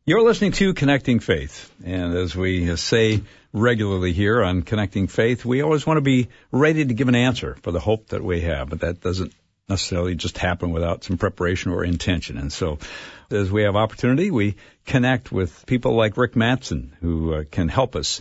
You're listening to Connecting Faith, and as we say regularly here on Connecting Faith, we always want to be ready to give an answer for the hope that we have, but that doesn't necessarily just happen without some preparation or intention. And so as we have opportunity, we connect with people like Rick Mattson, who can help us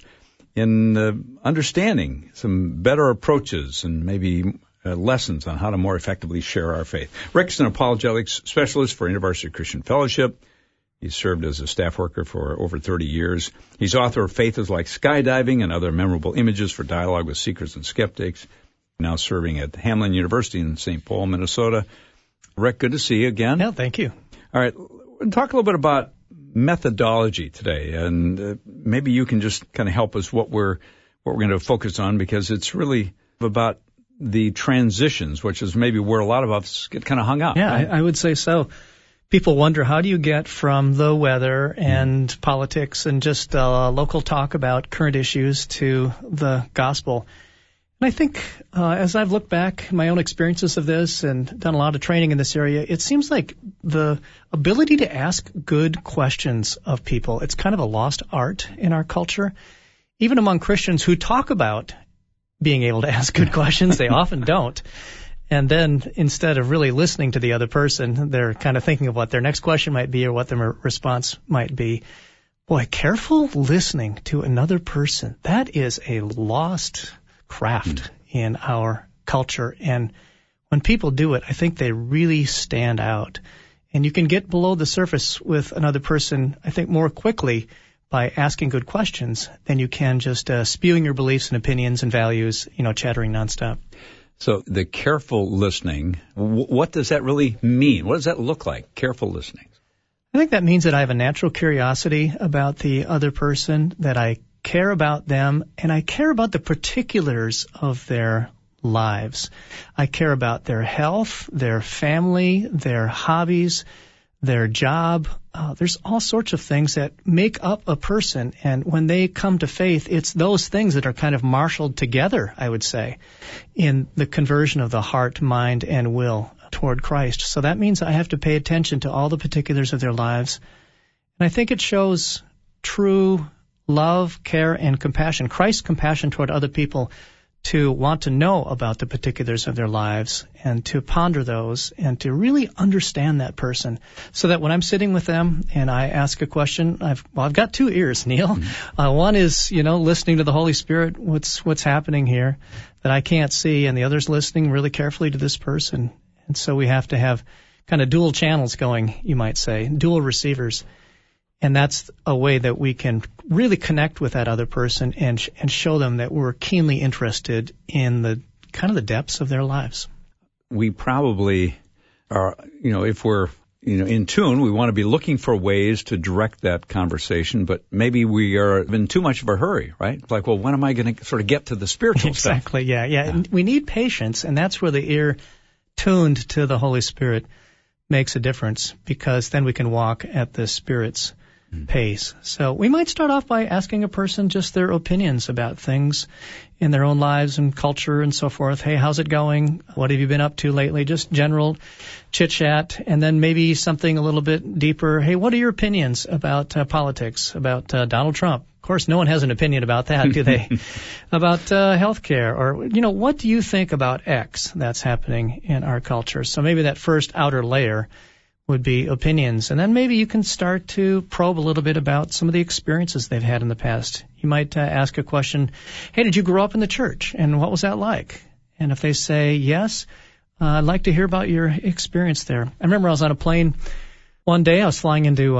in understanding some better approaches and maybe lessons on how to more effectively share our faith. Rick's an apologetics specialist for InterVarsity Christian Fellowship. He's served as a staff worker for over 30 years. He's author of Faith is Like Skydiving and Other Memorable Images for Dialogue with Seekers and Skeptics, now serving at Hamline University in St. Paul, Minnesota. Rick, good to see you again. Yeah, thank you. All right, we'll talk a little bit about methodology today, and maybe you can just kind of help us what we're going to focus on, because it's really about the transitions, which is maybe where a lot of us get kind of hung up. Yeah, right? I would say so. People wonder, how do you get from the weather and politics and just local talk about current issues to the gospel? And I think as I've looked back, my own experiences of this and done a lot of training in this area, it seems like the ability to ask good questions of people, it's kind of a lost art in our culture. Even among Christians who talk about being able to ask good questions, they often don't. And then instead of really listening to the other person, they're kind of thinking of what their next question might be or what their response might be. Boy, careful listening to another person, that is a lost craft in our culture. And when people do it, I think they really stand out. And you can get below the surface with another person, I think, more quickly by asking good questions than you can just spewing your beliefs and opinions and values, chattering nonstop. So the careful listening, what does that really mean? What does that look like, careful listening? I think that means that I have a natural curiosity about the other person, that I care about them, and I care about the particulars of their lives. I care about their health, their family, their hobbies, their job. There's all sorts of things that make up a person, and when they come to faith, it's those things that are kind of marshaled together, I would say, in the conversion of the heart, mind, and will toward Christ. So that means I have to pay attention to all the particulars of their lives, and I think it shows true love, care, and compassion, Christ's compassion toward other people, to want to know about the particulars of their lives and to ponder those and to really understand that person, so that when I'm sitting with them and I ask a question, I've got two ears, Neil. Mm-hmm. One is, listening to the Holy Spirit, what's happening here that I can't see, and the other's listening really carefully to this person. And so we have to have kind of dual channels going, you might say, dual receivers. And that's a way that we can really connect with that other person and show them that we're keenly interested in the kind of the depths of their lives. We probably are, if we're, in tune, we want to be looking for ways to direct that conversation, but maybe we are in too much of a hurry, right? Like, well, when am I going to sort of get to the spiritual stuff? Exactly, yeah. And we need patience, and that's where the ear tuned to the Holy Spirit makes a difference, because then we can walk at the Spirit's pace. So we might start off by asking a person just their opinions about things in their own lives and culture and so forth. Hey, how's it going? What have you been up to lately? Just general chit-chat, and then maybe something a little bit deeper. Hey, what are your opinions about politics, about Donald Trump? Of course, no one has an opinion about that, do they? About healthcare, or, what do you think about X that's happening in our culture? So maybe that first outer layer would be opinions. And then maybe you can start to probe a little bit about some of the experiences they've had in the past. You might ask a question, hey, did you grow up in the church? And what was that like? And if they say yes, I'd like to hear about your experience there. I remember I was on a plane one day. I was flying into,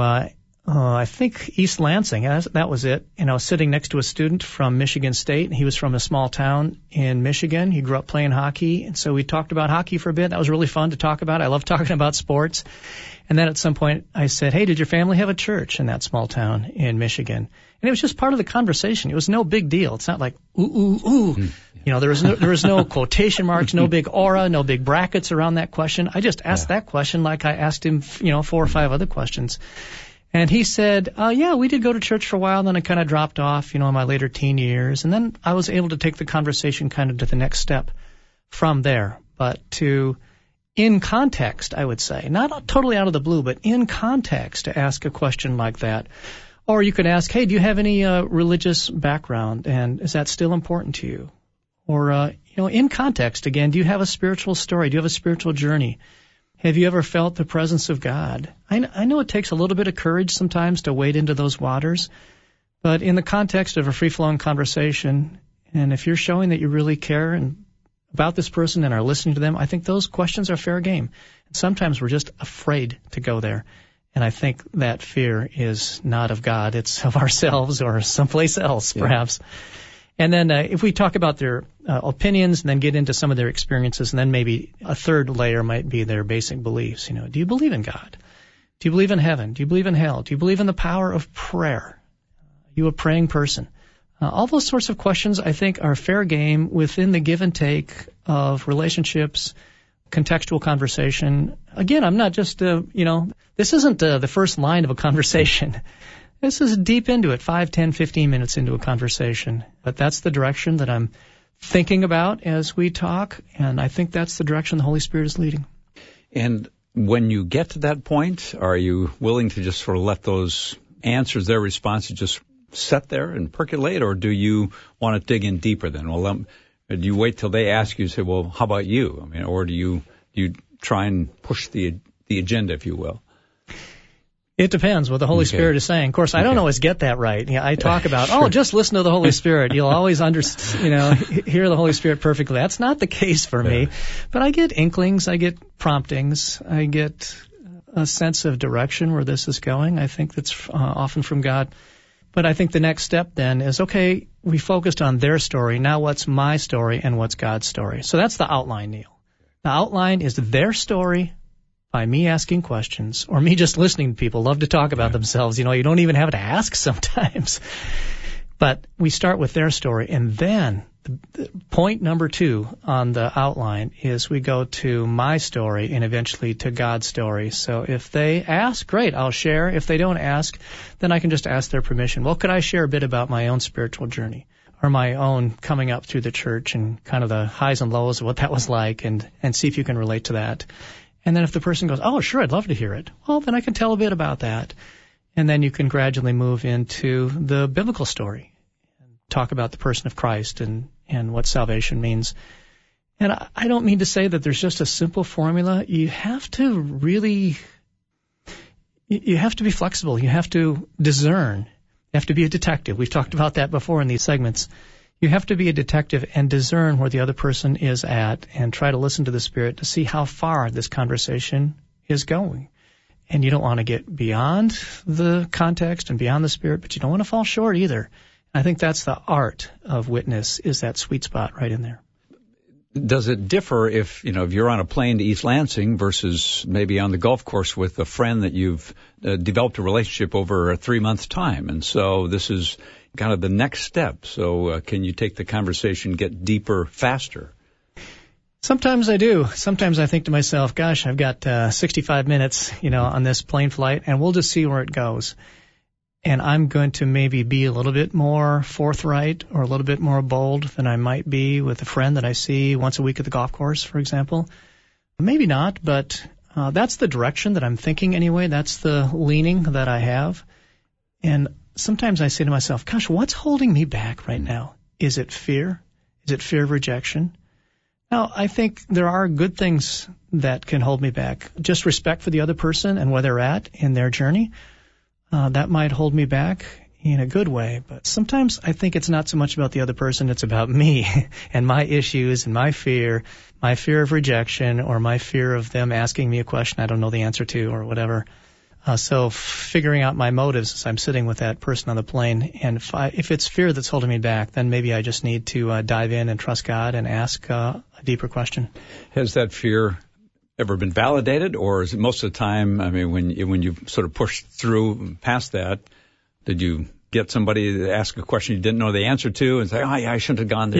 I think, East Lansing. That was it. And I was sitting next to a student from Michigan State. And he was from a small town in Michigan. He grew up playing hockey. And so we talked about hockey for a bit. That was really fun to talk about. I love talking about sports. And then at some point I said, hey, did your family have a church in that small town in Michigan? And it was just part of the conversation. It was no big deal. It's not like, ooh. There was no quotation marks, no big aura, no big brackets around that question. I just asked that question like I asked him, 4 or 5 other questions. And he said, yeah, we did go to church for a while, and then I kind of dropped off, in my later teen years. And then I was able to take the conversation kind of to the next step from there. But to in context, I would say, not totally out of the blue, but in context to ask a question like that. Or you could ask, hey, do you have any religious background, and is that still important to you? Or, in context, again, do you have a spiritual story? Do you have a spiritual journey? Have you ever felt the presence of God? I know it takes a little bit of courage sometimes to wade into those waters, but in the context of a free-flowing conversation, and if you're showing that you really care about this person and are listening to them, I think those questions are fair game. And sometimes we're just afraid to go there. And I think that fear is not of God. It's of ourselves or someplace else, perhaps. And then if we talk about their opinions and then get into some of their experiences, and then maybe a third layer might be their basic beliefs. Do you believe in God? Do you believe in heaven? Do you believe in hell? Do you believe in the power of prayer? Are you a praying person? All those sorts of questions, I think, are fair game within the give and take of relationships, contextual conversation. Again, I'm not just, this isn't the first line of a conversation. This is deep into it, 5, 10, 15 minutes into a conversation. But that's the direction that I'm thinking about as we talk, and I think that's the direction the Holy Spirit is leading. And when you get to that point, are you willing to just sort of let those answers, their responses, just set there and percolate, or do you want to dig in deeper then? Well, do you wait till they ask you, say, well, how about you? Or do you try and push the agenda, if you will? It depends what the Holy Spirit is saying. Of course, I don't always get that right. I talk about, just listen to the Holy Spirit. You'll always hear the Holy Spirit perfectly. That's not the case for me. But I get inklings, I get promptings, I get a sense of direction where this is going. I think that's often from God. But I think the next step then is, okay, we focused on their story. Now what's my story and what's God's story? So that's the outline, Neil. The outline is their story by me asking questions or me just listening to people. Love to talk about themselves. You don't even have to ask sometimes. But we start with their story, and then the point number 2 on the outline is we go to my story and eventually to God's story. So if they ask, great, I'll share. If they don't ask, then I can just ask their permission. Well, could I share a bit about my own spiritual journey or my own coming up through the church and kind of the highs and lows of what that was like, and see if you can relate to that. And then if the person goes, oh, sure, I'd love to hear it, well, then I can tell a bit about that. And then you can gradually move into the biblical story. Talk about the person of Christ and what salvation means. And I don't mean to say that there's just a simple formula. You have to be flexible. You have to discern. You have to be a detective. We've talked about that before in these segments. You have to be a detective and discern where the other person is at and try to listen to the Spirit to see how far this conversation is going. And you don't want to get beyond the context and beyond the Spirit, but you don't want to fall short either. I think that's the art of witness, is that sweet spot right in there. Does it differ if you're on a plane to East Lansing versus maybe on the golf course with a friend that you've developed a relationship over a 3-month time? And so this is kind of the next step. So can you take the conversation, get deeper, faster? Sometimes I do. Sometimes I think to myself, gosh, I've got 65 minutes, on this plane flight, and we'll just see where it goes. And I'm going to maybe be a little bit more forthright or a little bit more bold than I might be with a friend that I see once a week at the golf course, for example. Maybe not, but that's the direction that I'm thinking anyway. That's the leaning that I have. And sometimes I say to myself, gosh, what's holding me back right now? Is it fear? Is it fear of rejection? Now, I think there are good things that can hold me back. Just respect for the other person and where they're at in their journey. That might hold me back in a good way, but sometimes I think it's not so much about the other person, it's about me and my issues and my fear of rejection, or my fear of them asking me a question I don't know the answer to or whatever. So figuring out my motives as I'm sitting with that person on the plane, and if it's fear that's holding me back, then maybe I just need to dive in and trust God and ask a deeper question. Has that fear ever been validated, or is it most of the time, when you sort of push through past that, did you get somebody to ask a question you didn't know the answer to and say, oh, yeah, I shouldn't have gone there?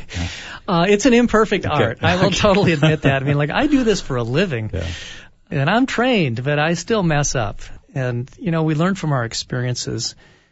Yeah. It's an imperfect art. I will totally admit that. I do this for a living, and I'm trained, but I still mess up. And, we learn from our experiences.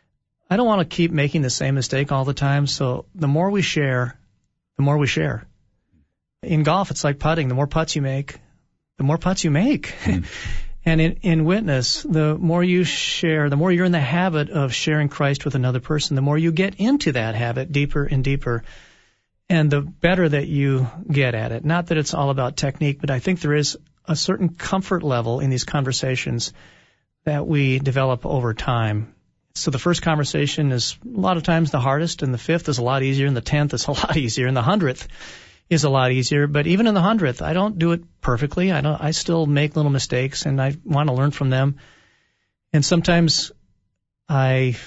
I don't want to keep making the same mistake all the time, so the more we share, the more we share. In golf, it's like putting. The more putts you make, the more putts you make. And in witness, the more you share, the more you're in the habit of sharing Christ with another person, the more you get into that habit deeper and deeper, and the better that you get at it. Not that it's all about technique, but I think there is a certain comfort level in these conversations that we develop over time. So the first conversation is a lot of times the hardest, and the 5th is a lot easier, and the 10th is a lot easier, and the 100th is a lot easier. But even in the 100th, I don't do it perfectly. I still make little mistakes, and I want to learn from them. And sometimes I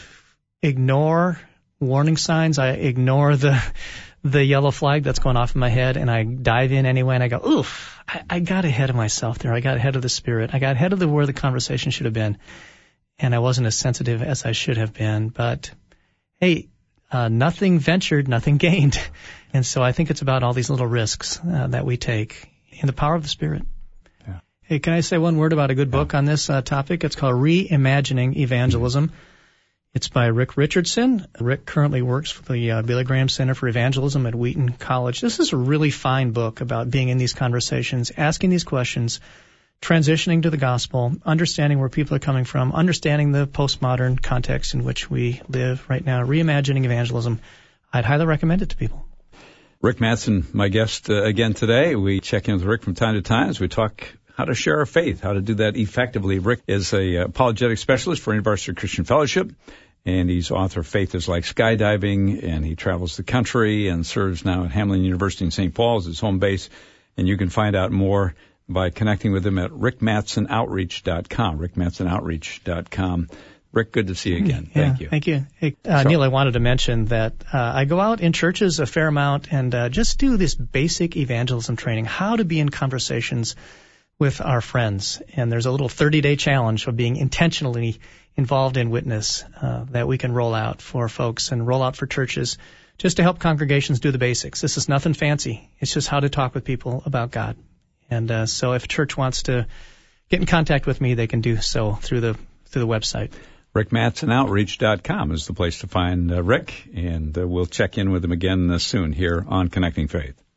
ignore warning signs. I ignore the yellow flag that's going off in my head, and I dive in anyway, and I go, oof, I got ahead of myself there. I got ahead of the Spirit. I got ahead of where the conversation should have been, and I wasn't as sensitive as I should have been. But, hey, nothing ventured, nothing gained. And so I think it's about all these little risks that we take in the power of the Spirit. Yeah. Hey, can I say one word about a good book on this topic? It's called Reimagining Evangelism. It's by Rick Richardson. Rick currently works for the Billy Graham Center for Evangelism at Wheaton College. This is a really fine book about being in these conversations, asking these questions, transitioning to the gospel, understanding where people are coming from, understanding the postmodern context in which we live right now, reimagining evangelism. I'd highly recommend it to people. Rick Mattson, my guest again today. We check in with Rick from time to time as we talk how to share our faith, how to do that effectively. Rick is a apologetic specialist for InterVarsity Christian Fellowship, and he's author of Faith is Like Skydiving, and he travels the country and serves now at Hamline University in St. Paul as his home base. And you can find out more by connecting with him at rickmatsonoutreach.com, rickmatsonoutreach.com. Rick, good to see you again. Thank you. Thank you. Hey, Neil, I wanted to mention that I go out in churches a fair amount and just do this basic evangelism training, how to be in conversations with our friends. And there's a little 30-day challenge of being intentionally involved in witness that we can roll out for folks and roll out for churches just to help congregations do the basics. This is nothing fancy. It's just how to talk with people about God. And so if a church wants to get in contact with me, they can do so through the website. rickmatsonoutreach.com is the place to find Rick, and we'll check in with him again soon here on Connecting Faith.